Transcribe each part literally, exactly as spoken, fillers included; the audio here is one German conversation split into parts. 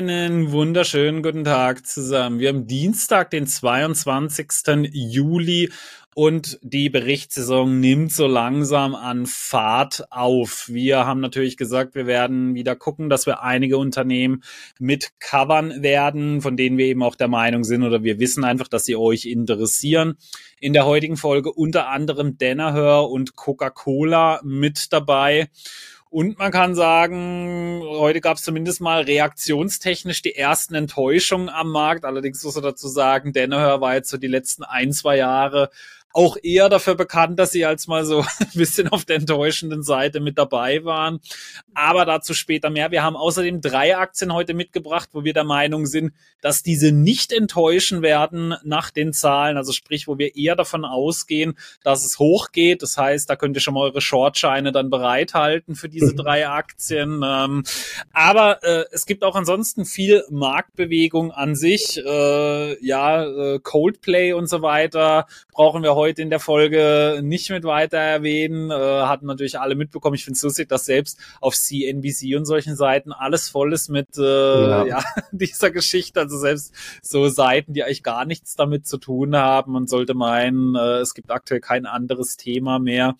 Einen wunderschönen guten Tag zusammen. Wir haben Dienstag, den zweiundzwanzigsten Juli und die Berichtssaison nimmt so langsam an Fahrt auf. Wir haben natürlich gesagt, wir werden wieder gucken, dass wir einige Unternehmen mit covern werden, von denen wir eben auch der Meinung sind oder wir wissen einfach, dass sie euch interessieren. In der heutigen Folge unter anderem Danaher und Coca-Cola mit dabei. Und man kann sagen, heute gab es zumindest mal reaktionstechnisch die ersten Enttäuschungen am Markt. Allerdings muss man dazu sagen, Danaher war jetzt so die letzten ein, zwei Jahre auch eher dafür bekannt, dass sie als mal so ein bisschen auf der enttäuschenden Seite mit dabei waren. Aber dazu später mehr. Wir haben außerdem drei Aktien heute mitgebracht, wo wir der Meinung sind, dass diese nicht enttäuschen werden nach den Zahlen. Also sprich, wo wir eher davon ausgehen, dass es hochgeht. Das heißt, da könnt ihr schon mal eure Shortscheine dann bereithalten für diese drei Aktien. Ähm, aber äh, es gibt auch ansonsten viel Marktbewegung an sich. Äh, ja, äh, Coldplay und so weiter brauchen wir heute in der Folge nicht mit weiter erwähnen. Äh, hatten natürlich alle mitbekommen. Ich finde es lustig, dass selbst auf C N B C und solchen Seiten alles voll ist mit äh, ja. ja dieser Geschichte. Also selbst so Seiten, die eigentlich gar nichts damit zu tun haben. Man sollte meinen, äh, es gibt aktuell kein anderes Thema mehr.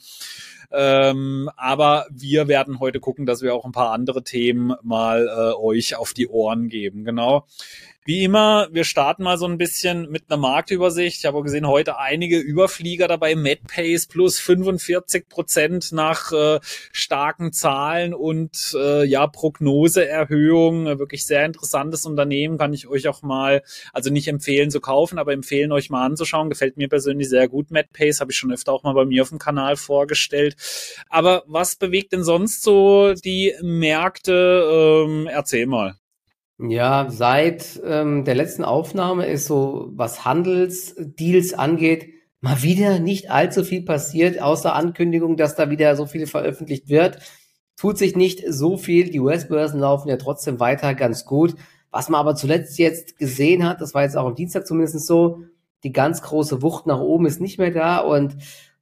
Ähm, aber wir werden heute gucken, dass wir auch ein paar andere Themen mal äh, euch auf die Ohren geben. Genau. Wie immer, wir starten mal so ein bisschen mit einer Marktübersicht. Ich habe auch gesehen, heute einige Überflieger dabei. Medpace plus fünfundvierzig Prozent nach äh, starken Zahlen und äh, ja Prognoseerhöhung. Wirklich sehr interessantes Unternehmen, kann ich euch auch mal, also nicht empfehlen zu kaufen, aber empfehlen euch mal anzuschauen. Gefällt mir persönlich sehr gut. Medpace habe ich schon öfter auch mal bei mir auf dem Kanal vorgestellt. Aber was bewegt denn sonst so die Märkte? Ähm, erzähl mal. Ja, seit ähm, der letzten Aufnahme ist so, was Handelsdeals angeht, mal wieder nicht allzu viel passiert, außer Ankündigung, dass da wieder so viel veröffentlicht wird. Tut sich nicht so viel. Die U S-Börsen laufen ja trotzdem weiter ganz gut. Was man aber zuletzt jetzt gesehen hat, das war jetzt auch am Dienstag zumindest so, die ganz große Wucht nach oben ist nicht mehr da und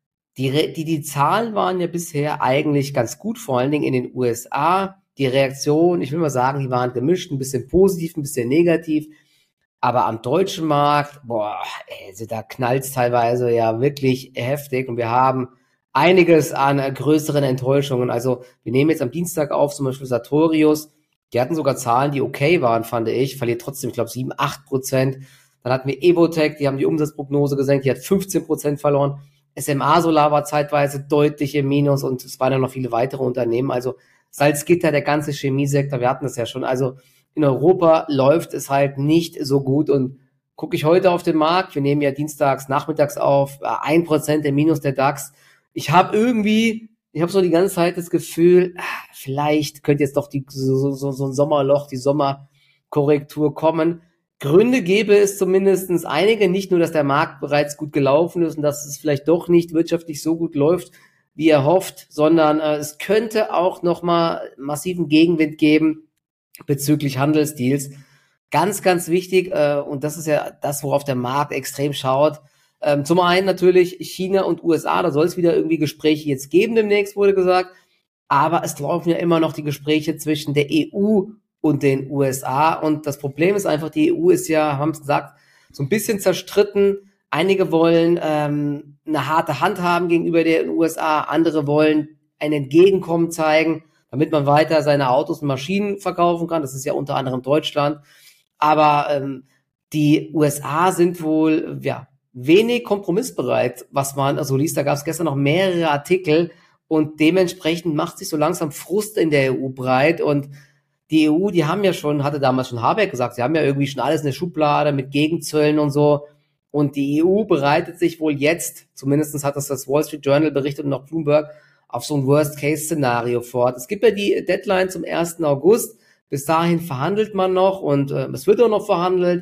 die, die, die Zahlen waren ja bisher eigentlich ganz gut, vor allen Dingen in den U S A. Die Reaktion, ich will mal sagen, die waren gemischt, ein bisschen positiv, ein bisschen negativ. Aber am deutschen Markt, boah, also da knallt's teilweise ja wirklich heftig. Und wir haben einiges an größeren Enttäuschungen. Also wir nehmen jetzt am Dienstag auf, zum Beispiel Sartorius. Die hatten sogar Zahlen, die okay waren, fand ich. Verliert trotzdem, ich glaube, sieben, acht Prozent. Dann hatten wir Evotec, die haben die Umsatzprognose gesenkt, die hat fünfzehn Prozent verloren. S M A Solar war zeitweise deutlich im Minus und es waren ja noch viele weitere Unternehmen. Also Salzgitter, der ganze Chemiesektor, wir hatten das ja schon. Also in Europa läuft es halt nicht so gut. Und gucke ich heute auf den Markt, wir nehmen ja dienstags, nachmittags auf, ein Prozent im Minus der DAX. Ich habe irgendwie, ich habe so die ganze Zeit das Gefühl, vielleicht könnte jetzt doch die, so, so, so ein Sommerloch, die Sommerkorrektur kommen. Gründe gäbe es zumindest einige, nicht nur, dass der Markt bereits gut gelaufen ist und dass es vielleicht doch nicht wirtschaftlich so gut läuft, wie er hofft, sondern äh, es könnte auch nochmal massiven Gegenwind geben bezüglich Handelsdeals. Ganz, ganz wichtig, äh, und das ist ja das, worauf der Markt extrem schaut. Ähm, zum einen natürlich China und U S A, da soll es wieder irgendwie Gespräche jetzt geben demnächst, wurde gesagt. Aber es laufen ja immer noch die Gespräche zwischen der E U und den U S A. Und das Problem ist einfach, die E U ist ja, haben es gesagt, so ein bisschen zerstritten. Einige wollen ähm, eine harte Hand haben gegenüber den U S A, andere wollen ein Entgegenkommen zeigen, damit man weiter seine Autos und Maschinen verkaufen kann. Das ist ja unter anderem Deutschland. Aber ähm, die U S A sind wohl ja wenig kompromissbereit, was man also liest. Da gab es gestern noch mehrere Artikel und dementsprechend macht sich so langsam Frust in der E U breit. Und die E U, die haben ja schon, hatte damals schon Habeck gesagt, sie haben ja irgendwie schon alles in der Schublade mit Gegenzöllen und so. Und die E U bereitet sich wohl jetzt, zumindest hat das das Wall Street Journal berichtet und auch Bloomberg, auf so ein Worst-Case-Szenario fort. Es gibt ja die Deadline zum ersten August. Bis dahin verhandelt man noch und äh, es wird auch noch verhandelt.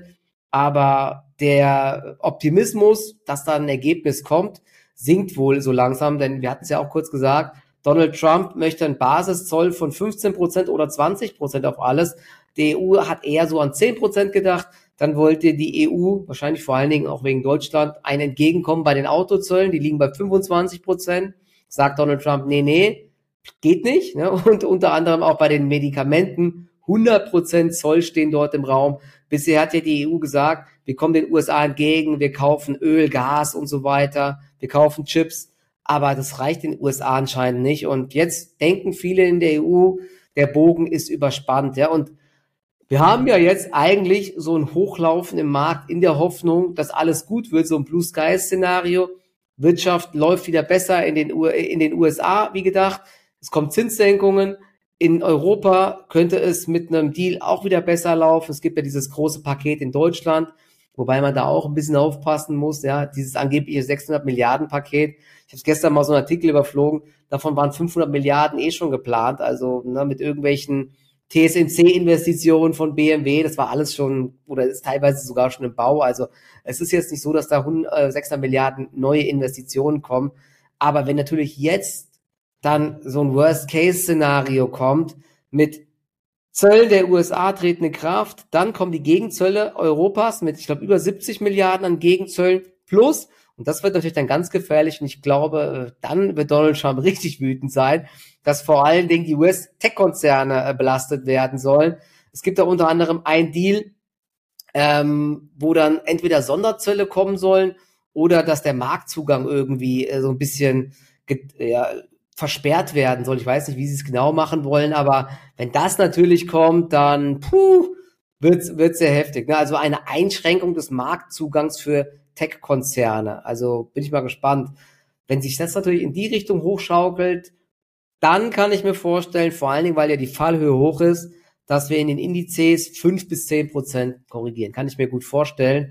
Aber der Optimismus, dass da ein Ergebnis kommt, sinkt wohl so langsam. Denn wir hatten es ja auch kurz gesagt, Donald Trump möchte einen Basiszoll von fünfzehn Prozent oder zwanzig Prozent auf alles. Die E U hat eher so an zehn Prozent gedacht. Dann wollte die E U, wahrscheinlich vor allen Dingen auch wegen Deutschland, ein Entgegenkommen bei den Autozöllen. Die liegen bei fünfundzwanzig Prozent. Sagt Donald Trump, nee, nee, geht nicht. Ne? Und unter anderem auch bei den Medikamenten hundert Prozent Zoll stehen dort im Raum. Bisher hat ja die E U gesagt, wir kommen den U S A entgegen, wir kaufen Öl, Gas und so weiter, wir kaufen Chips, aber das reicht den U S A anscheinend nicht. Und jetzt denken viele in der E U, der Bogen ist überspannt, ja, und wir haben ja jetzt eigentlich so ein Hochlaufen im Markt in der Hoffnung, dass alles gut wird, so ein Blue-Sky-Szenario. Wirtschaft läuft wieder besser in den, U- in den U S A, wie gedacht. Es kommen Zinssenkungen. In Europa könnte es mit einem Deal auch wieder besser laufen. Es gibt ja dieses große Paket in Deutschland, wobei man da auch ein bisschen aufpassen muss, ja, dieses angebliche sechshundert Milliarden Paket. Ich habe gestern mal so einen Artikel überflogen, davon waren fünfhundert Milliarden eh schon geplant, also ne, mit irgendwelchen T S M C-Investitionen von B M W, das war alles schon, oder ist teilweise sogar schon im Bau, also es ist jetzt nicht so, dass da sechshundert Milliarden neue Investitionen kommen, aber wenn natürlich jetzt dann so ein Worst-Case-Szenario kommt mit Zöllen der U S A treten in Kraft, dann kommen die Gegenzölle Europas mit, ich glaube, über siebzig Milliarden an Gegenzöllen plus, und das wird natürlich dann ganz gefährlich, und ich glaube, dann wird Donald Trump richtig wütend sein, dass vor allen Dingen die U S-Tech-Konzerne äh, belastet werden sollen. Es gibt da unter anderem ein Deal, ähm, wo dann entweder Sonderzölle kommen sollen oder dass der Marktzugang irgendwie äh, so ein bisschen ge- ja, versperrt werden soll. Ich weiß nicht, wie sie es genau machen wollen, aber wenn das natürlich kommt, dann puh, wird's wird's sehr heftig. Ne? Also eine Einschränkung des Marktzugangs für Tech-Konzerne. Also bin ich mal gespannt. Wenn sich das natürlich in die Richtung hochschaukelt, dann kann ich mir vorstellen, vor allen Dingen, weil ja die Fallhöhe hoch ist, dass wir in den Indizes fünf bis zehn Prozent korrigieren. Kann ich mir gut vorstellen.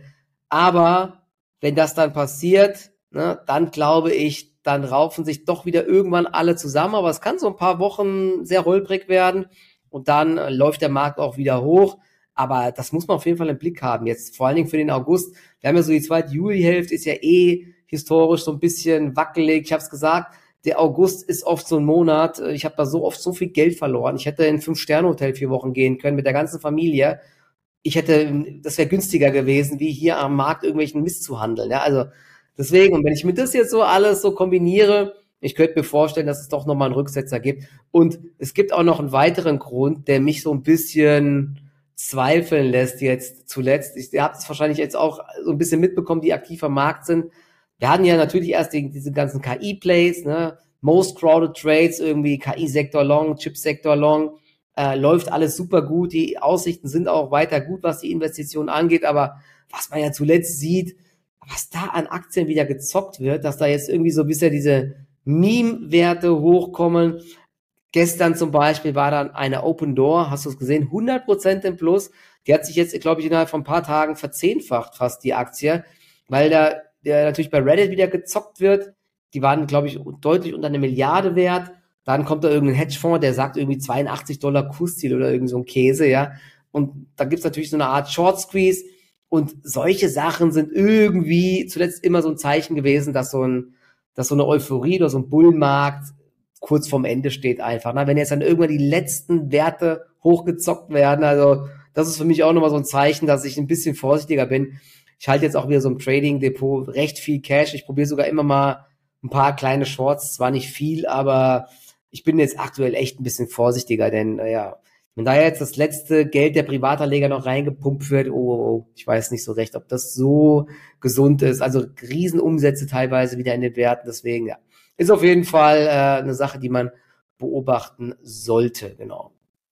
Aber wenn das dann passiert, ne, dann glaube ich, dann raufen sich doch wieder irgendwann alle zusammen. Aber es kann so ein paar Wochen sehr holprig werden und dann äh, läuft der Markt auch wieder hoch. Aber das muss man auf jeden Fall im Blick haben. Jetzt vor allen Dingen für den August. Wir haben ja so die zweite Julihälfte, ist ja eh historisch so ein bisschen wackelig. Ich habe es gesagt, der August ist oft so ein Monat. Ich habe da so oft so viel Geld verloren. Ich hätte in ein Fünf-Sterne-Hotel vier Wochen gehen können mit der ganzen Familie. Ich hätte, das wäre günstiger gewesen, wie hier am Markt irgendwelchen Mist zu handeln. Ja, also deswegen, und wenn ich mir das jetzt so alles so kombiniere, ich könnte mir vorstellen, dass es doch nochmal einen Rücksetzer gibt. Und es gibt auch noch einen weiteren Grund, der mich so ein bisschen zweifeln lässt jetzt zuletzt. Ich, ihr habt es wahrscheinlich jetzt auch so ein bisschen mitbekommen, die aktiv am Markt sind. Wir hatten ja natürlich erst die, diese ganzen K I-Plays, ne? Most Crowded Trades, irgendwie K I-Sektor long, Chip-Sektor long, äh, läuft alles super gut. Die Aussichten sind auch weiter gut, was die Investitionen angeht. Aber was man ja zuletzt sieht, was da an Aktien wieder gezockt wird, dass da jetzt irgendwie so bisher diese Meme-Werte hochkommen. Gestern zum Beispiel war dann eine Open Door, hast du es gesehen, hundert Prozent im Plus. Die hat sich jetzt, glaube ich, innerhalb von ein paar Tagen verzehnfacht fast, die Aktie, weil da der natürlich bei Reddit wieder gezockt wird. Die waren, glaube ich, deutlich unter eine Milliarde wert. Dann kommt da irgendein Hedgefonds, der sagt irgendwie zweiundachtzig Dollar Kursziel oder irgend so ein Käse, ja. Und da gibt's natürlich so eine Art Short Squeeze. Und solche Sachen sind irgendwie zuletzt immer so ein Zeichen gewesen, dass so ein, dass so eine Euphorie oder so ein Bullenmarkt kurz vorm Ende steht einfach. Na, wenn jetzt dann irgendwann die letzten Werte hochgezockt werden, also das ist für mich auch nochmal so ein Zeichen, dass ich ein bisschen vorsichtiger bin. Ich halte jetzt auch wieder so im Trading-Depot recht viel Cash. Ich probiere sogar immer mal ein paar kleine Shorts, zwar nicht viel, aber ich bin jetzt aktuell echt ein bisschen vorsichtiger, denn naja, wenn da jetzt das letzte Geld der Privatanleger noch reingepumpt wird, oh, oh, oh, ich weiß nicht so recht, ob das so gesund ist. Also Riesenumsätze teilweise wieder in den Werten, deswegen ja, ist auf jeden Fall äh, eine Sache, die man beobachten sollte, genau.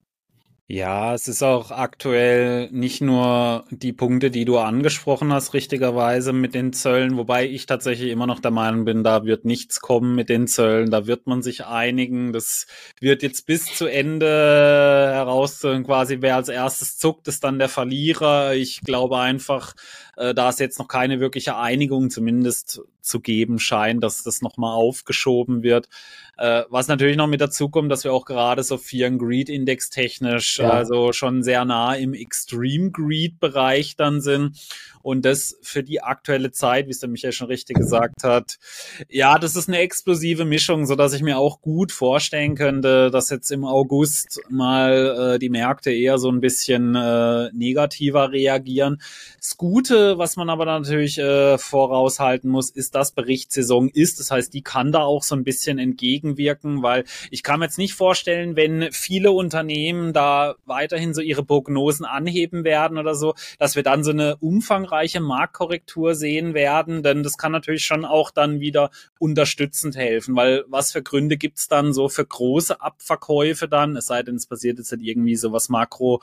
Ja, es ist auch aktuell nicht nur die Punkte, die du angesprochen hast, richtigerweise mit den Zöllen, wobei ich tatsächlich immer noch der Meinung bin, da wird nichts kommen mit den Zöllen, da wird man sich einigen, das wird jetzt bis zu Ende heraus, quasi wer als erstes zuckt, ist dann der Verlierer. Ich glaube einfach, äh, da es jetzt noch keine wirkliche Einigung zumindest zu geben scheint, dass das nochmal aufgeschoben wird. Äh, was natürlich noch mit dazu kommt, dass wir auch gerade so Fear and Greed Index technisch, ja, also schon sehr nah im Extreme Greed Bereich dann sind. Und das für die aktuelle Zeit, wie es der Michael schon richtig gesagt hat, ja, das ist eine explosive Mischung, so dass ich mir auch gut vorstellen könnte, dass jetzt im August mal äh, die Märkte eher so ein bisschen äh, negativer reagieren. Das Gute, was man aber natürlich äh, voraushalten muss, ist, dass Berichtssaison ist. Das heißt, die kann da auch so ein bisschen entgegenwirken, weil ich kann mir jetzt nicht vorstellen, wenn viele Unternehmen da da weiterhin so ihre Prognosen anheben werden oder so, dass wir dann so eine umfangreiche Marktkorrektur sehen werden, denn das kann natürlich schon auch dann wieder unterstützend helfen, weil was für Gründe gibt's dann so für große Abverkäufe dann, es sei denn, es passiert jetzt halt irgendwie so was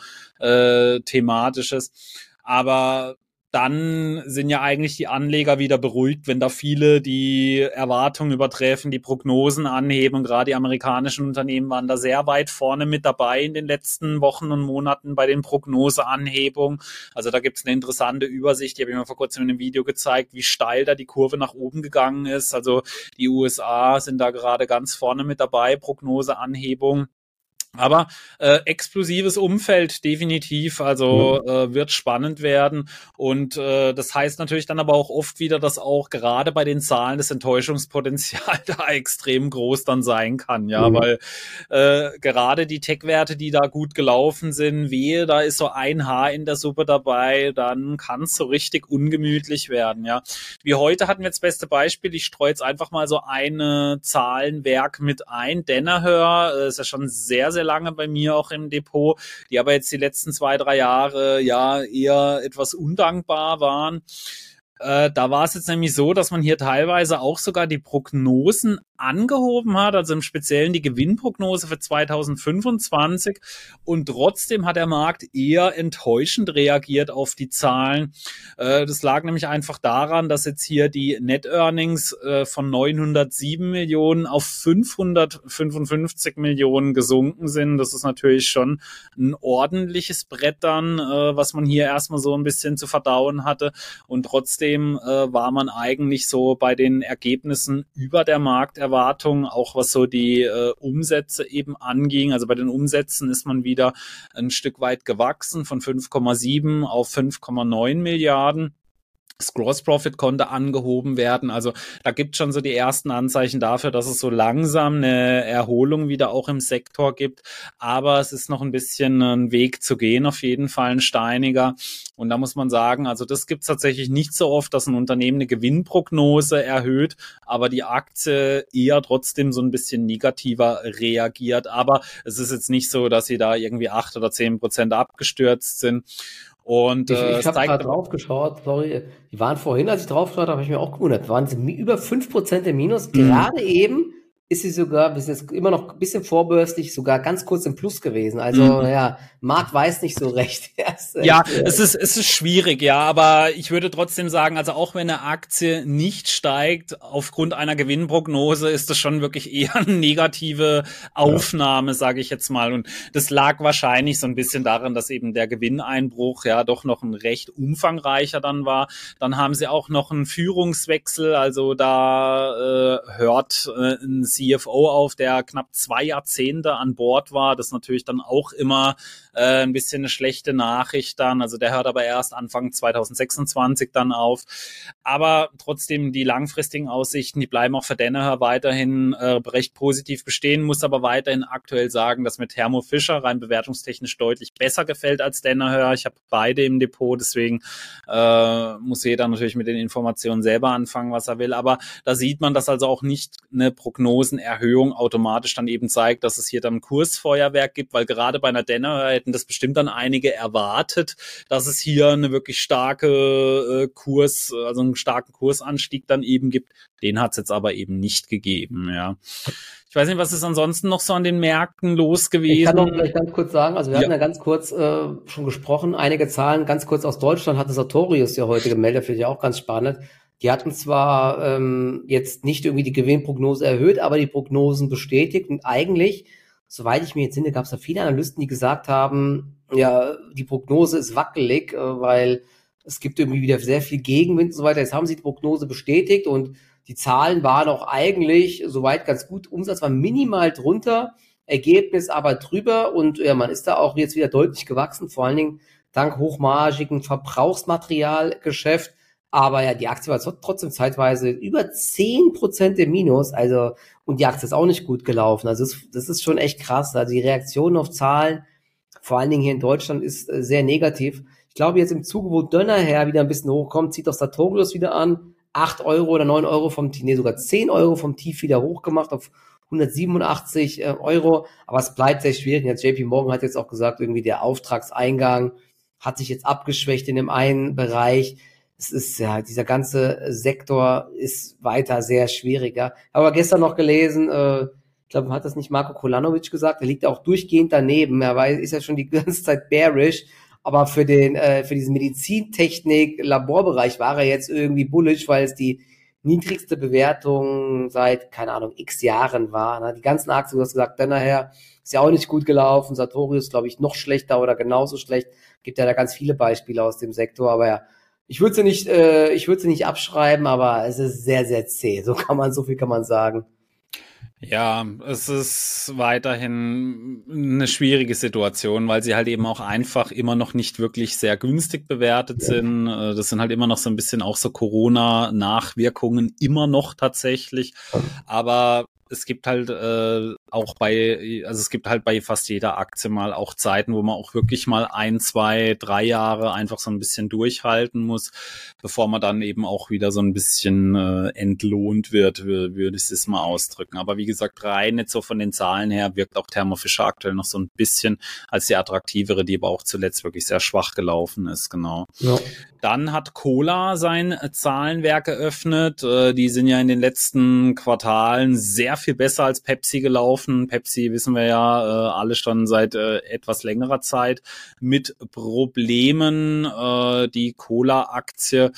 Makro-Thematisches, aber dann sind ja eigentlich die Anleger wieder beruhigt, wenn da viele die Erwartungen übertreffen, die Prognosen anheben. Und gerade die amerikanischen Unternehmen waren da sehr weit vorne mit dabei in den letzten Wochen und Monaten bei den Prognoseanhebungen. Also da gibt's eine interessante Übersicht, die habe ich mir vor kurzem in einem Video gezeigt, wie steil da die Kurve nach oben gegangen ist. Also die U S A sind da gerade ganz vorne mit dabei, Prognoseanhebung. Aber äh, explosives Umfeld definitiv, also äh, wird spannend werden und äh, das heißt natürlich dann aber auch oft wieder, dass auch gerade bei den Zahlen das Enttäuschungspotenzial da extrem groß dann sein kann, ja, mhm. weil äh, gerade die Tech-Werte, die da gut gelaufen sind, wehe, da ist so ein Haar in der Suppe dabei, dann kann es so richtig ungemütlich werden, ja. Wie heute hatten wir das beste Beispiel, ich streue jetzt einfach mal so eine Zahlenwerk mit ein, Danaher, äh, ist ja schon sehr, sehr lange bei mir auch im Depot, die aber jetzt die letzten zwei, drei Jahre ja eher etwas undankbar waren. Äh, da war es jetzt nämlich so, dass man hier teilweise auch sogar die Prognosen angehoben hat, also im Speziellen die Gewinnprognose für zweitausendfünfundzwanzig und trotzdem hat der Markt eher enttäuschend reagiert auf die Zahlen. Äh, das lag nämlich einfach daran, dass jetzt hier die Net Earnings äh, von neunhundertsieben Millionen auf fünfhundertfünfundfünfzig Millionen gesunken sind. Das ist natürlich schon ein ordentliches Brett dann, äh, was man hier erstmal so ein bisschen zu verdauen hatte und trotzdem äh, war man eigentlich so bei den Ergebnissen über der Markterwartung, auch was so die äh, Umsätze eben anging. Also bei den Umsätzen ist man wieder ein Stück weit gewachsen von fünf Komma sieben auf fünf Komma neun Milliarden. Das Gross Profit konnte angehoben werden. Also da gibt es schon so die ersten Anzeichen dafür, dass es so langsam eine Erholung wieder auch im Sektor gibt. Aber es ist noch ein bisschen ein Weg zu gehen, auf jeden Fall ein steiniger. Und da muss man sagen, also das gibt es tatsächlich nicht so oft, dass ein Unternehmen eine Gewinnprognose erhöht, aber die Aktie eher trotzdem so ein bisschen negativer reagiert. Aber es ist jetzt nicht so, dass sie da irgendwie acht oder zehn Prozent abgestürzt sind. Und äh, ich ich habe gerade drauf geschaut, sorry, die waren vorhin, als ich drauf geschaut habe, habe ich mir auch gewundert, waren sie über fünf Prozent im Minus, mhm. gerade eben ist sie sogar, bis jetzt immer noch ein bisschen vorbörslich, sogar ganz kurz im Plus gewesen. Also, mhm. ja, Markt weiß nicht so recht. Ja, es ist, es ist schwierig, ja, aber ich würde trotzdem sagen, also auch wenn eine Aktie nicht steigt, aufgrund einer Gewinnprognose, ist das schon wirklich eher eine negative Aufnahme, ja. sage ich jetzt mal. Und das lag wahrscheinlich so ein bisschen daran, dass eben der Gewinneinbruch ja doch noch ein recht umfangreicher dann war. Dann haben sie auch noch einen Führungswechsel, also da äh, hört äh, ein C F O auf, der knapp zwei Jahrzehnte an Bord war. Das ist natürlich dann auch immer äh, ein bisschen eine schlechte Nachricht dann. Also der hört aber erst Anfang zweitausendsechsundzwanzig dann auf. Aber trotzdem die langfristigen Aussichten, die bleiben auch für Danaher weiterhin äh, recht positiv bestehen. Muss aber weiterhin aktuell sagen, dass mir Thermo Fisher rein bewertungstechnisch deutlich besser gefällt als Danaher. Ich habe beide im Depot, deswegen äh, muss jeder natürlich mit den Informationen selber anfangen, was er will. Aber da sieht man, dass also auch nicht eine Prognosenerhöhung automatisch dann eben zeigt, dass es hier dann ein Kursfeuerwerk gibt, weil gerade bei einer Danaher hätten das bestimmt dann einige erwartet, dass es hier eine wirklich starke äh, Kurs, also einen starken Kursanstieg dann eben gibt. Den hat es jetzt aber eben nicht gegeben, ja. Ich weiß nicht, was ist ansonsten noch so an den Märkten los gewesen? Ich kann noch vielleicht ganz kurz sagen, also wir ja. hatten ja ganz kurz äh, schon gesprochen, einige Zahlen ganz kurz aus Deutschland hatte Sartorius ja heute gemeldet, finde ich auch ganz spannend. Die hatten zwar ähm, jetzt nicht irgendwie die Gewinnprognose erhöht, aber die Prognosen bestätigt und eigentlich, soweit ich mir jetzt sinne, gab es da viele Analysten, die gesagt haben, ja, die Prognose ist wackelig, äh, weil es gibt irgendwie wieder sehr viel Gegenwind und so weiter. Jetzt haben sie die Prognose bestätigt und die Zahlen waren auch eigentlich soweit ganz gut. Umsatz war minimal drunter, Ergebnis aber drüber und ja, man ist da auch jetzt wieder deutlich gewachsen, vor allen Dingen dank hochmargigen Verbrauchsmaterialgeschäft. Aber ja, die Aktie war trotzdem zeitweise über zehn Prozent im Minus, also, und die Aktie ist auch nicht gut gelaufen. Also das, das ist schon echt krass. Also die Reaktion auf Zahlen, vor allen Dingen hier in Deutschland, ist äh, sehr negativ. Ich glaube, jetzt im Zuge, wo Danaher wieder ein bisschen hochkommt, zieht auch Sartorius wieder an. acht Euro oder neun Euro vom Tief, nee, sogar zehn Euro vom Tief wieder hochgemacht auf hundertsiebenundachtzig äh, Euro, aber es bleibt sehr schwierig. Jetzt J P Morgan hat jetzt auch gesagt, irgendwie der Auftragseingang hat sich jetzt abgeschwächt in dem einen Bereich. Es ist ja, dieser ganze Sektor ist weiter sehr schwieriger. Aber gestern noch gelesen, äh, ich glaube, hat das nicht Marko Kolanovic gesagt? Er liegt auch durchgehend daneben. Er weiß, ist ja schon die ganze Zeit bearish. Aber für den, äh, für diesen Medizintechnik-Laborbereich war er jetzt irgendwie bullish, weil es die niedrigste Bewertung seit, keine Ahnung, x Jahren war. Ne? Die ganzen Aktien, du hast gesagt, dann nachher ist ja auch nicht gut gelaufen. Sartorius, glaube ich, noch schlechter oder genauso schlecht. Gibt ja da ganz viele Beispiele aus dem Sektor, aber ja, ich würde sie nicht, äh, ich würde sie nicht abschreiben, aber es ist sehr, sehr zäh. So kann man, so viel kann man sagen. Ja, es ist weiterhin eine schwierige Situation, weil sie halt eben auch einfach immer noch nicht wirklich sehr günstig bewertet sind. Das sind halt immer noch so ein bisschen auch so Corona-Nachwirkungen immer noch tatsächlich. Aber es gibt halt äh, auch bei, also es gibt halt bei fast jeder Aktie mal auch Zeiten, wo man auch wirklich mal ein, zwei, drei Jahre einfach so ein bisschen durchhalten muss, bevor man dann eben auch wieder so ein bisschen äh, entlohnt wird, würde ich es mal ausdrücken. Aber wie gesagt, rein jetzt so von den Zahlen her wirkt auch Thermo Fisher aktuell noch so ein bisschen als die attraktivere, die aber auch zuletzt wirklich sehr schwach gelaufen ist, genau. Ja. Dann hat Cola sein Zahlenwerk geöffnet. Äh, die sind ja in den letzten Quartalen sehr viel besser als Pepsi gelaufen. Pepsi wissen wir ja äh, alle schon seit äh, etwas längerer Zeit mit Problemen. Äh, die Cola-Aktie,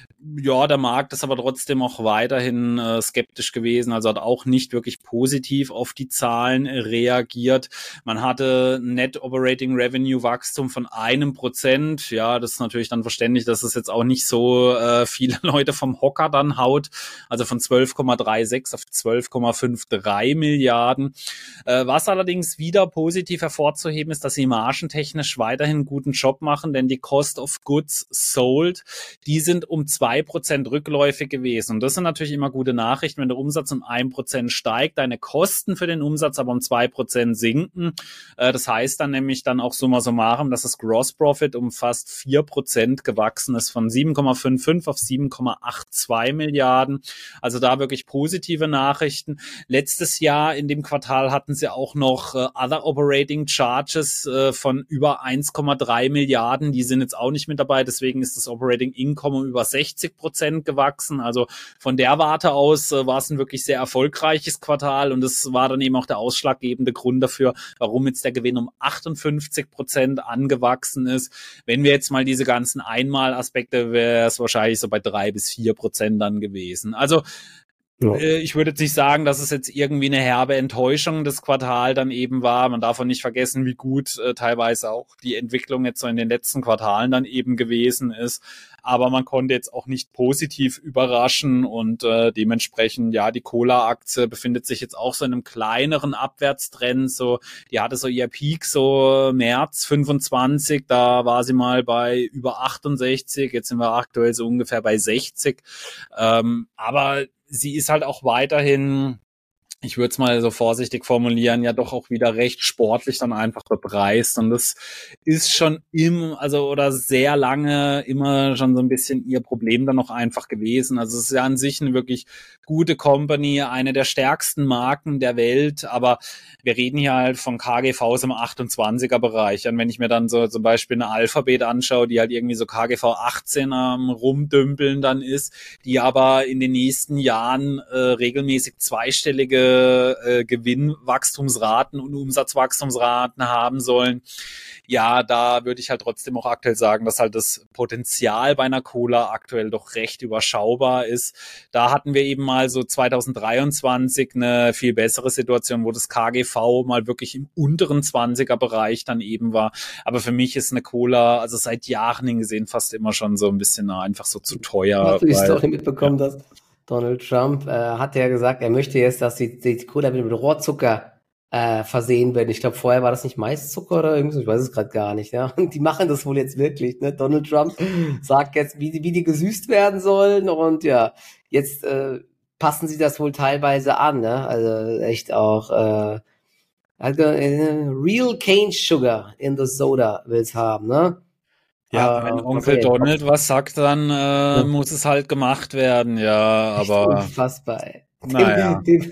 ja, der Markt ist aber trotzdem auch weiterhin äh, skeptisch gewesen, also hat auch nicht wirklich positiv auf die Zahlen äh, reagiert. Man hatte Net Operating Revenue Wachstum von einem Prozent. Ja, das ist natürlich dann verständlich, dass es jetzt auch nicht so äh, viele Leute vom Hocker dann haut. Also von zwölf Komma sechsunddreißig auf zwölf Komma dreiundfünfzig Milliarden. Äh, was allerdings wieder positiv hervorzuheben ist, dass sie margentechnisch weiterhin einen guten Job machen, denn die Cost of Goods Sold, die sind um zwei Prozent rückläufig gewesen. Und das sind natürlich immer gute Nachrichten, wenn der Umsatz um ein Prozent steigt, deine Kosten für den Umsatz aber um zwei Prozent sinken. Das heißt dann nämlich dann auch summa summarum, dass das Gross Profit um fast vier Prozent gewachsen ist, von sieben Komma fünfundfünfzig auf sieben Komma zweiundachtzig Milliarden. Also da wirklich positive Nachrichten. Letztes Jahr in dem Quartal hatten sie auch noch Other Operating Charges von über eins Komma drei Milliarden. Die sind jetzt auch nicht mit dabei. Deswegen ist das Operating Income um über sechzig Prozent gewachsen. Also von der Warte aus äh, war es ein wirklich sehr erfolgreiches Quartal und das war dann eben auch der ausschlaggebende Grund dafür, warum jetzt der Gewinn um achtundfünfzig Prozent angewachsen ist. Wenn wir jetzt mal diese ganzen Einmalaspekte, wäre es wahrscheinlich so bei drei bis vier Prozent dann gewesen. Also ja. Ich würde jetzt nicht sagen, dass es jetzt irgendwie eine herbe Enttäuschung des Quartals dann eben war. Man darf auch nicht vergessen, wie gut äh, teilweise auch die Entwicklung jetzt so in den letzten Quartalen dann eben gewesen ist. Aber man konnte jetzt auch nicht positiv überraschen und äh, dementsprechend, ja, die Cola-Aktie befindet sich jetzt auch so in einem kleineren Abwärtstrend. So, die hatte so ihr Peak so März fünfundzwanzig, da war sie mal bei über achtundsechzig, jetzt sind wir aktuell so ungefähr bei sechzig. Ähm, aber sie ist halt auch weiterhin, ich würde es mal so vorsichtig formulieren, ja doch auch wieder recht sportlich dann einfach bepreist. Und das ist schon im, also oder sehr lange immer schon so ein bisschen ihr Problem dann noch einfach gewesen. Also es ist ja an sich eine wirklich gute Company, eine der stärksten Marken der Welt, aber wir reden hier halt von K G Vs im achtundzwanziger Bereich. Und wenn ich mir dann so zum Beispiel eine Alphabet anschaue, die halt irgendwie so K G V achtzehn am Rumdümpeln dann ist, die aber in den nächsten Jahren äh, regelmäßig zweistellige äh, Gewinnwachstumsraten und Umsatzwachstumsraten haben sollen. Ja, da würde ich halt trotzdem auch aktuell sagen, dass halt das Potenzial bei einer Cola aktuell doch recht überschaubar ist. Da hatten wir eben mal so zweitausenddreiundzwanzig eine viel bessere Situation, wo das K G V mal wirklich im unteren zwanziger Bereich dann eben war. Aber für mich ist eine Cola, also seit Jahren hingesehen, fast immer schon so ein bisschen einfach so zu teuer. Hast du die Story mitbekommen, ja. dass Donald Trump äh, hat ja gesagt, er möchte jetzt, dass die, die Cola mit Rohrzucker äh, versehen werden. Ich glaube, vorher war das nicht Maiszucker oder irgendwas, ich weiß es gerade gar nicht. Ja? Und die machen das wohl jetzt wirklich. Ne? Donald Trump sagt jetzt, wie, wie die gesüßt werden sollen und ja, jetzt äh, passen sie das wohl teilweise an. Ne? Also echt auch äh, also, äh, Real Cane Sugar in the Soda will's haben, ne? Ja, uh, wenn Onkel okay. Donald was sagt, dann äh, ja. muss es halt gemacht werden, ja, aber... Unfassbar. Naja. Den, den,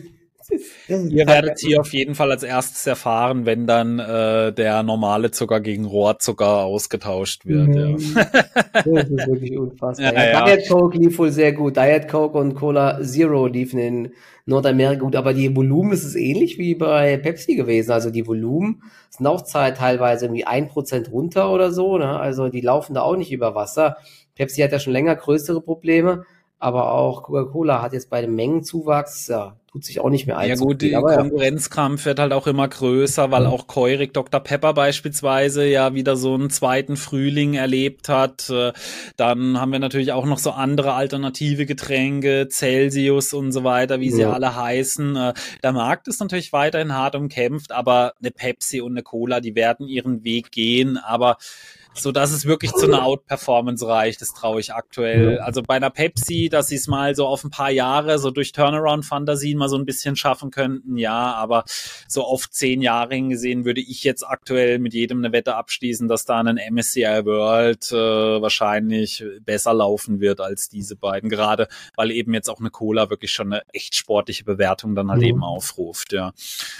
Ihr werdet hier auf jeden Fall als erstes erfahren, wenn dann äh, der normale Zucker gegen Rohrzucker ausgetauscht wird. Mhm. Ja. Das ist wirklich unfassbar. Ja, Ja, ja. Diet Coke lief wohl sehr gut. Diet Coke und Cola Zero liefen in Nordamerika gut, aber die Volumen ist es ähnlich wie bei Pepsi gewesen. Also die Volumen sind auch teilweise irgendwie ein Prozent runter oder so, ne? Also die laufen da auch nicht über Wasser. Pepsi hat ja schon länger größere Probleme, aber auch Coca-Cola hat jetzt bei dem Mengenzuwachs, ja, tut sich auch nicht mehr Ja allzu gut, viel. die Aber ja. Konkurrenzkampf wird halt auch immer größer, weil auch Keurig Doktor Pepper beispielsweise ja wieder so einen zweiten Frühling erlebt hat. Äh, Dann haben wir natürlich auch noch so andere alternative Getränke, Celsius und so weiter, wie sie Ja. alle heißen. Äh, Der Markt ist natürlich weiterhin hart umkämpft, aber eine Pepsi und eine Cola, die werden ihren Weg gehen, aber so dass es wirklich zu einer Out-Performance reicht, das traue ich aktuell. Ja. Also bei einer Pepsi, dass sie es mal so auf ein paar Jahre so durch Turnaround-Fantasien mal so ein bisschen schaffen könnten, ja, aber so auf zehn Jahre hingesehen würde ich jetzt aktuell mit jedem eine Wette abschließen, dass da ein M S C I World äh, wahrscheinlich besser laufen wird als diese beiden, gerade weil eben jetzt auch eine Cola wirklich schon eine echt sportliche Bewertung dann halt Mhm. eben aufruft, ja.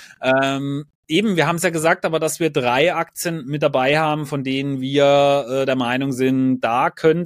Ähm, Eben, wir haben es ja gesagt, aber dass wir drei Aktien mit dabei haben, von denen wir äh, der Meinung sind, da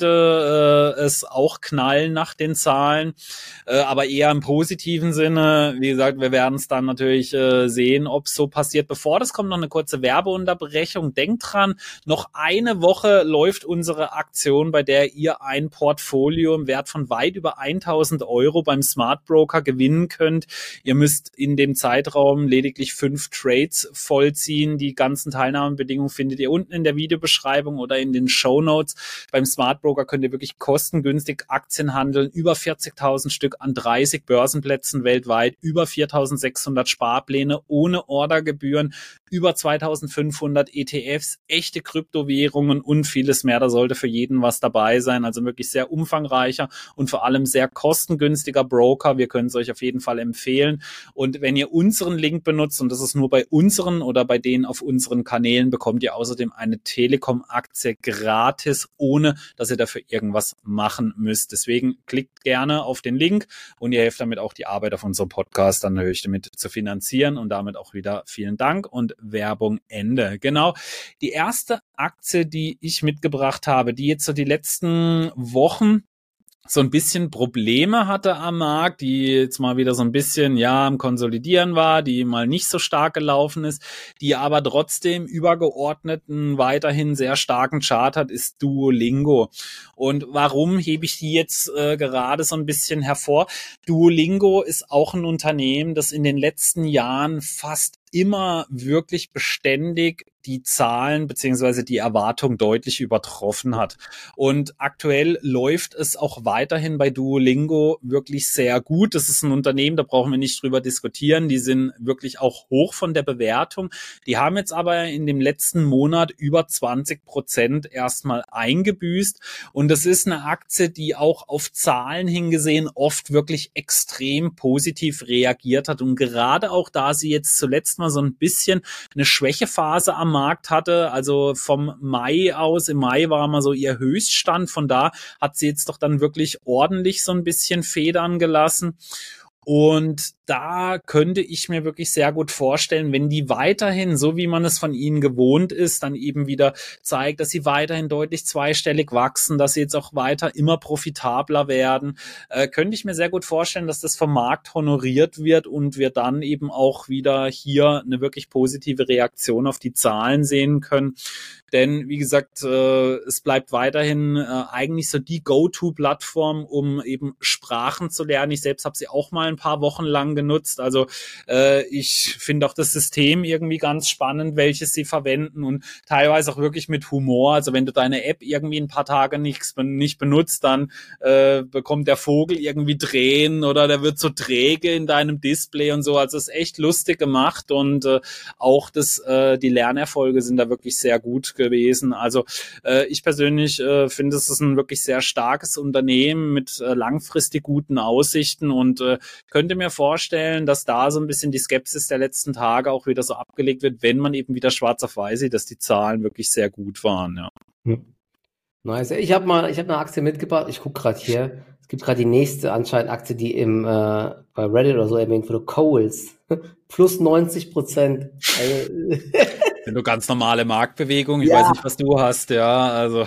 könnte äh, es auch knallen nach den Zahlen, äh, aber eher im positiven Sinne. Wie gesagt, wir werden es dann natürlich äh, sehen, ob es so passiert. Bevor das kommt, noch eine kurze Werbeunterbrechung. Denkt dran, noch eine Woche läuft unsere Aktion, bei der ihr ein Portfolio im Wert von weit über tausend Euro beim Smart Broker gewinnen könnt. Ihr müsst in dem Zeitraum lediglich fünf Trades vollziehen. Die ganzen Teilnahmebedingungen findet ihr unten in der Videobeschreibung oder in den Shownotes. Beim Smart Broker könnt ihr wirklich kostengünstig Aktien handeln, über vierzigtausend Stück an dreißig Börsenplätzen weltweit, über viertausendsechshundert Sparpläne ohne Ordergebühren, über zweitausendfünfhundert E T Fs, echte Kryptowährungen und vieles mehr. Da sollte für jeden was dabei sein. Also wirklich sehr umfangreicher und vor allem sehr kostengünstiger Broker. Wir können es euch auf jeden Fall empfehlen. Und wenn ihr unseren Link benutzt, und das ist nur bei unseren oder bei denen auf unseren Kanälen, bekommt ihr außerdem eine Telekom-Aktie gratis, ohne dass ihr dafür irgendwas machen müsst. Deswegen klickt gerne auf den Link und ihr helft damit auch die Arbeit auf unserem Podcast dann natürlich damit zu finanzieren und damit auch wieder vielen Dank und Werbung Ende. Genau. Die erste Aktie, die ich mitgebracht habe, die jetzt so die letzten Wochen so ein bisschen Probleme hatte am Markt, die jetzt mal wieder so ein bisschen, ja, am Konsolidieren war, die mal nicht so stark gelaufen ist, die aber trotzdem übergeordneten, weiterhin sehr starken Chart hat, ist Duolingo. Und warum hebe ich die jetzt äh, gerade so ein bisschen hervor? Duolingo ist auch ein Unternehmen, das in den letzten Jahren fast immer wirklich beständig die Zahlen beziehungsweise die Erwartung deutlich übertroffen hat. Und aktuell läuft es auch weiterhin bei Duolingo wirklich sehr gut. Das ist ein Unternehmen, da brauchen wir nicht drüber diskutieren. Die sind wirklich auch hoch von der Bewertung. Die haben jetzt aber in dem letzten Monat über zwanzig Prozent erstmal eingebüßt. Und das ist eine Aktie, die auch auf Zahlen hingesehen oft wirklich extrem positiv reagiert hat. Und gerade auch da sie jetzt zuletzt mal so ein bisschen eine Schwächephase am Markt hatte, also vom Mai aus, im Mai war mal so ihr Höchststand, von da hat sie jetzt doch dann wirklich ordentlich so ein bisschen federn gelassen. Und da könnte ich mir wirklich sehr gut vorstellen, wenn die weiterhin, so wie man es von ihnen gewohnt ist, dann eben wieder zeigt, dass sie weiterhin deutlich zweistellig wachsen, dass sie jetzt auch weiter immer profitabler werden, äh, könnte ich mir sehr gut vorstellen, dass das vom Markt honoriert wird und wir dann eben auch wieder hier eine wirklich positive Reaktion auf die Zahlen sehen können. Denn, wie gesagt, äh, es bleibt weiterhin äh, eigentlich so die Go-To-Plattform, um eben Sprachen zu lernen. Ich selbst habe sie auch mal ein paar Wochen lang genutzt. Also äh, ich finde auch das System irgendwie ganz spannend, welches sie verwenden und teilweise auch wirklich mit Humor. Also wenn du deine App irgendwie ein paar Tage nicht, nicht benutzt, dann äh, bekommt der Vogel irgendwie Tränen oder der wird so träge in deinem Display und so. Also es ist echt lustig gemacht und äh, auch das, äh, die Lernerfolge sind da wirklich sehr gut gewesen. Also äh, ich persönlich äh, finde, es ist ein wirklich sehr starkes Unternehmen mit äh, langfristig guten Aussichten und äh, könnte mir vorstellen, dass da so ein bisschen die Skepsis der letzten Tage auch wieder so abgelegt wird, wenn man eben wieder schwarz auf weiß sieht, dass die Zahlen wirklich sehr gut waren. Ja. Hm. Nice. Ich habe mal, ich habe eine Aktie mitgebracht. Ich gucke gerade hier. Es gibt gerade die nächste anscheinend Aktie, die im äh, bei Reddit oder so erwähnt wurde, Coles. Plus neunzig Prozent. Also, Sind nur ganz normale Marktbewegungen. Ich ja, weiß nicht, was du hast, ja, also.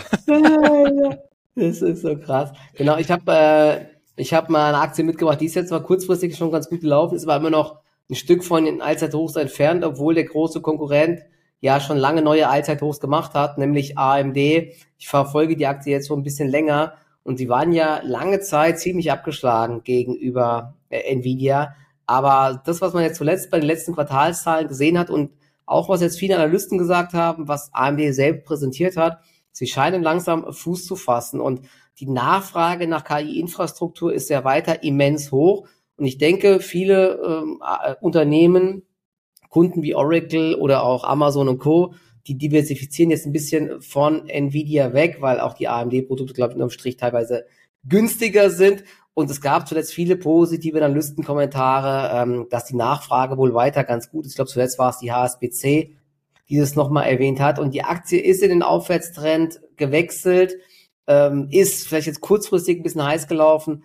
das ist so krass. Genau, ich habe äh, ich habe mal eine Aktie mitgebracht, die ist jetzt zwar kurzfristig schon ganz gut gelaufen, ist aber immer noch ein Stück von den Allzeithochs entfernt, obwohl der große Konkurrent ja schon lange neue Allzeithochs gemacht hat, nämlich A M D. Ich verfolge die Aktie jetzt schon ein bisschen länger und die waren ja lange Zeit ziemlich abgeschlagen gegenüber äh, Nvidia. Aber das, was man jetzt zuletzt bei den letzten Quartalszahlen gesehen hat und auch was jetzt viele Analysten gesagt haben, was A M D selbst präsentiert hat, sie scheinen langsam Fuß zu fassen und die Nachfrage nach K I-Infrastruktur ist ja weiter immens hoch. Und ich denke, viele ähm, äh, Unternehmen, Kunden wie Oracle oder auch Amazon und Co., die diversifizieren jetzt ein bisschen von Nvidia weg, weil auch die A M D-Produkte, glaube ich, unterm Strich teilweise günstiger sind. Und es gab zuletzt viele positive Analystenkommentare, ähm, dass die Nachfrage wohl weiter ganz gut ist. Ich glaube, zuletzt war es die H S B C, die das nochmal erwähnt hat. Und die Aktie ist in den Aufwärtstrend gewechselt, ähm, ist vielleicht jetzt kurzfristig ein bisschen heiß gelaufen,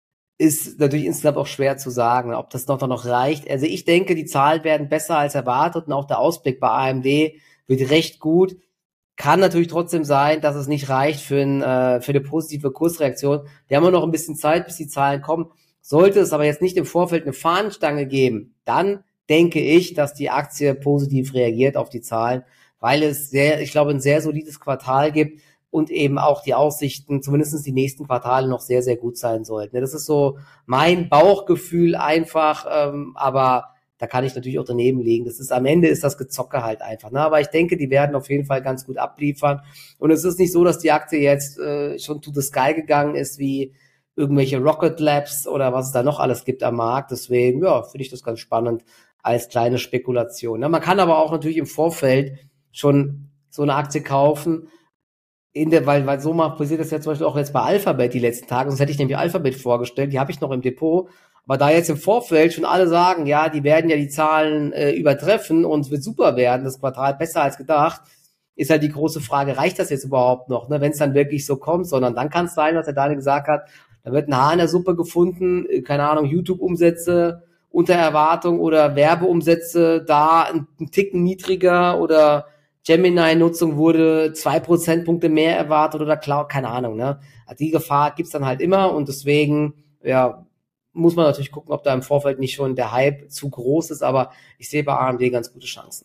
ist natürlich insgesamt auch schwer zu sagen, ob das noch, noch reicht. Also ich denke, die Zahlen werden besser als erwartet und auch der Ausblick bei A M D wird recht gut. Kann natürlich trotzdem sein, dass es nicht reicht für, ein, äh, für eine positive Kursreaktion. Wir haben ja noch ein bisschen Zeit, bis die Zahlen kommen. Sollte es aber jetzt nicht im Vorfeld eine Fahnenstange geben, dann denke ich, dass die Aktie positiv reagiert auf die Zahlen, weil es sehr, ich glaube, ein sehr solides Quartal gibt und eben auch die Aussichten, zumindest die nächsten Quartale, noch sehr, sehr gut sein sollten. Das ist so mein Bauchgefühl einfach, ähm, aber da kann ich natürlich auch daneben liegen. Das ist, am Ende ist das Gezocke halt einfach. Ne? Aber ich denke, die werden auf jeden Fall ganz gut abliefern. Und es ist nicht so, dass die Aktie jetzt äh, schon to the sky gegangen ist, wie irgendwelche Rocket Labs oder was es da noch alles gibt am Markt. Deswegen, ja, finde ich das ganz spannend als kleine Spekulation. Ne? Man kann aber auch natürlich im Vorfeld schon so eine Aktie kaufen, in der, weil, weil so mal passiert das ja zum Beispiel auch jetzt bei Alphabet die letzten Tage, sonst hätte ich nämlich Alphabet vorgestellt, die habe ich noch im Depot, aber da jetzt im Vorfeld schon alle sagen, ja, die werden ja die Zahlen äh, übertreffen und es wird super werden, das Quartal besser als gedacht, ist halt die große Frage, reicht das jetzt überhaupt noch, ne, wenn es dann wirklich so kommt, sondern dann kann es sein, was der Daniel gesagt hat, da wird ein Haar in der Suppe gefunden, keine Ahnung, YouTube-Umsätze unter Erwartung oder Werbeumsätze da ein, ein Ticken niedriger oder Gemini-Nutzung wurde zwei Prozentpunkte mehr erwartet oder Cloud, keine Ahnung, ne? Also die Gefahr gibt's dann halt immer und deswegen, ja, muss man natürlich gucken, ob da im Vorfeld nicht schon der Hype zu groß ist, aber ich sehe bei A M D ganz gute Chancen.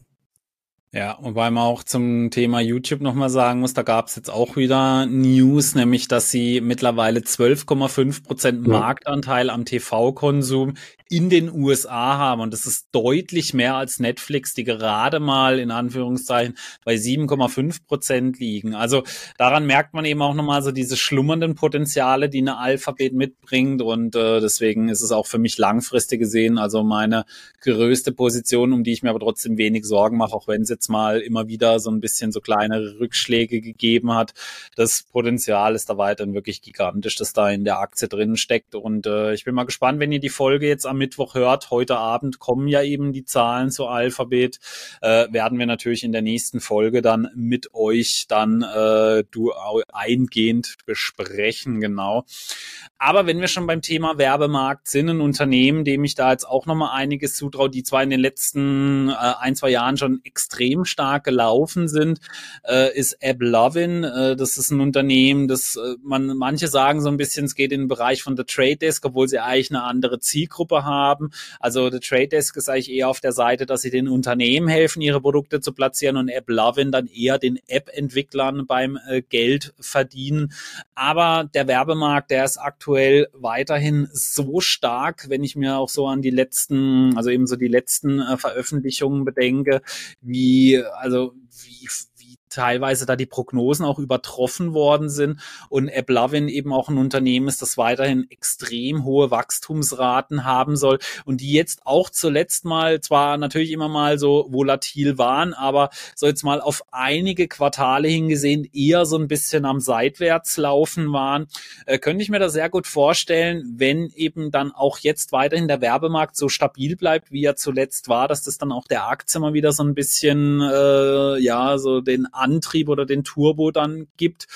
Ja, wobei man auch zum Thema YouTube nochmal sagen muss, da gab es jetzt auch wieder News, nämlich dass sie mittlerweile zwölf Komma fünf Prozent Marktanteil am T V-Konsum in den U S A haben. Und das ist deutlich mehr als Netflix, die gerade mal in Anführungszeichen bei sieben Komma fünf Prozent liegen. Also daran merkt man eben auch nochmal so diese schlummernden Potenziale, die eine Alphabet mitbringt. Und äh, deswegen ist es auch für mich langfristig gesehen, also meine größte Position, um die ich mir aber trotzdem wenig Sorgen mache, auch wenn es jetzt mal immer wieder so ein bisschen so kleinere Rückschläge gegeben hat. Das Potenzial ist da weiterhin wirklich gigantisch, das da in der Aktie drin steckt. Und äh, ich bin mal gespannt, wenn ihr die Folge jetzt am Mittwoch hört. Heute Abend kommen ja eben die Zahlen zu Alphabet. Äh, werden wir natürlich in der nächsten Folge dann mit euch dann äh, du eingehend besprechen, genau. Aber wenn wir schon beim Thema Werbemarkt sind, ein Unternehmen, dem ich da jetzt auch nochmal einiges zutraue, die zwar in den letzten äh, ein, zwei Jahren schon extrem stark gelaufen sind, äh, ist AppLovin. Äh, das ist ein Unternehmen, das äh, man manche sagen so ein bisschen, es geht in den Bereich von The Trade Desk, obwohl sie eigentlich eine andere Zielgruppe haben. Also The Trade Desk ist eigentlich eher auf der Seite, dass sie den Unternehmen helfen, ihre Produkte zu platzieren und AppLovin dann eher den App-Entwicklern beim äh, Geld verdienen. Aber der Werbemarkt, der ist aktuell weiterhin so stark, wenn ich mir auch so an die letzten, also eben so die letzten äh, Veröffentlichungen bedenke, wie, also wie, wie teilweise da die Prognosen auch übertroffen worden sind und AppLovin eben auch ein Unternehmen ist, das weiterhin extrem hohe Wachstumsraten haben soll und die jetzt auch zuletzt mal, zwar natürlich immer mal so volatil waren, aber so jetzt mal auf einige Quartale hingesehen eher so ein bisschen am Seitwärtslaufen waren, äh, könnte ich mir das sehr gut vorstellen, wenn eben dann auch jetzt weiterhin der Werbemarkt so stabil bleibt, wie er zuletzt war, dass das dann auch der Aktie mal wieder so ein bisschen, äh, ja, so den Antrieb oder den Turbo dann gibt.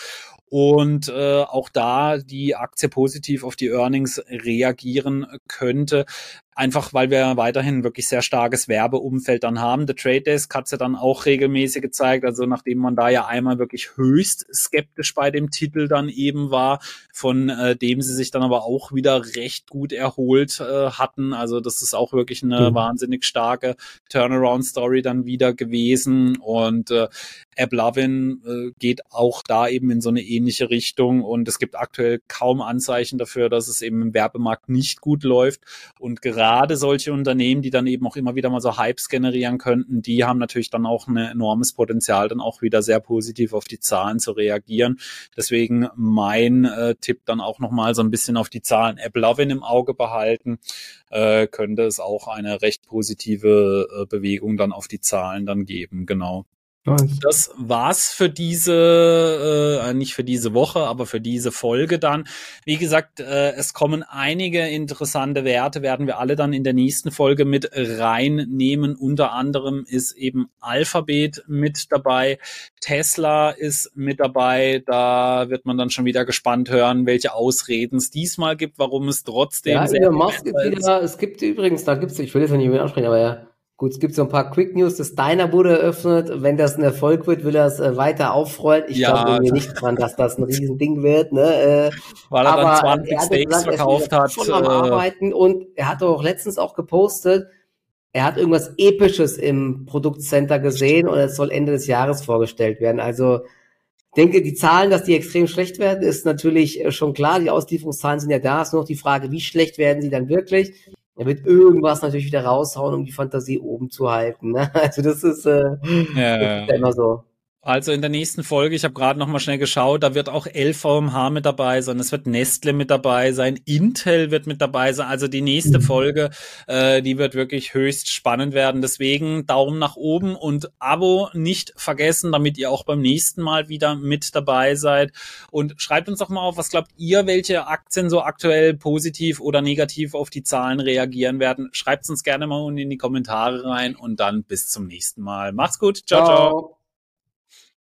und äh, auch da die Aktie positiv auf die Earnings reagieren könnte. Einfach, weil wir weiterhin wirklich sehr starkes Werbeumfeld dann haben. Der Trade Desk hat es ja dann auch regelmäßig gezeigt, also nachdem man da ja einmal wirklich höchst skeptisch bei dem Titel dann eben war, von äh, dem sie sich dann aber auch wieder recht gut erholt äh, hatten. Also das ist auch wirklich eine mhm. wahnsinnig starke Turnaround-Story dann wieder gewesen und äh, AppLovin äh, geht auch da eben in so eine ähnliche Richtung und es gibt aktuell kaum Anzeichen dafür, dass es eben im Werbemarkt nicht gut läuft und gerade solche Unternehmen, die dann eben auch immer wieder mal so Hypes generieren könnten, die haben natürlich dann auch ein enormes Potenzial, dann auch wieder sehr positiv auf die Zahlen zu reagieren. Deswegen mein äh, Tipp dann auch nochmal so ein bisschen auf die Zahlen AppLovin im Auge behalten, äh, könnte es auch eine recht positive äh, Bewegung dann auf die Zahlen dann geben, genau. Das war's für diese, äh, nicht für diese Woche, aber für diese Folge dann. Wie gesagt, äh, es kommen einige interessante Werte, werden wir alle dann in der nächsten Folge mit reinnehmen. Unter anderem ist eben Alphabet mit dabei, Tesla ist mit dabei. Da wird man dann schon wieder gespannt hören, welche Ausreden es diesmal gibt, warum es trotzdem ja, sehr Elon Musk gibt wieder, es gibt übrigens, da gibt's, ich will jetzt nicht mehr ansprechen, aber ja, gut, es gibt so ein paar Quick News. Das Diner wurde eröffnet. Wenn das ein Erfolg wird, will er es äh, weiter aufrollen. Ich ja, glaube mir nicht dran, dass das ein Riesending wird. Ne? Äh, Weil er dann zwanzig Steaks verkauft hat. Schon am Arbeiten und er hat auch letztens auch gepostet, er hat irgendwas Episches im Produktcenter gesehen und es soll Ende des Jahres vorgestellt werden. Also ich denke, die Zahlen, dass die extrem schlecht werden, ist natürlich schon klar. Die Auslieferungszahlen sind ja da. Es ist nur noch die Frage, wie schlecht werden sie dann wirklich? Er wird irgendwas natürlich wieder raushauen, um die Fantasie oben zu halten. Ne? Also das ist, äh, ja, das ist ja immer so. Also in der nächsten Folge, ich habe gerade noch mal schnell geschaut, da wird auch L V M H mit dabei sein, es wird Nestle mit dabei sein, Intel wird mit dabei sein. Also die nächste mhm. Folge, äh, die wird wirklich höchst spannend werden. Deswegen Daumen nach oben und Abo nicht vergessen, damit ihr auch beim nächsten Mal wieder mit dabei seid. Und schreibt uns doch mal auf, was glaubt ihr, welche Aktien so aktuell positiv oder negativ auf die Zahlen reagieren werden. Schreibt uns gerne mal unten in die Kommentare rein und dann bis zum nächsten Mal. Macht's gut, ciao, ciao. ciao.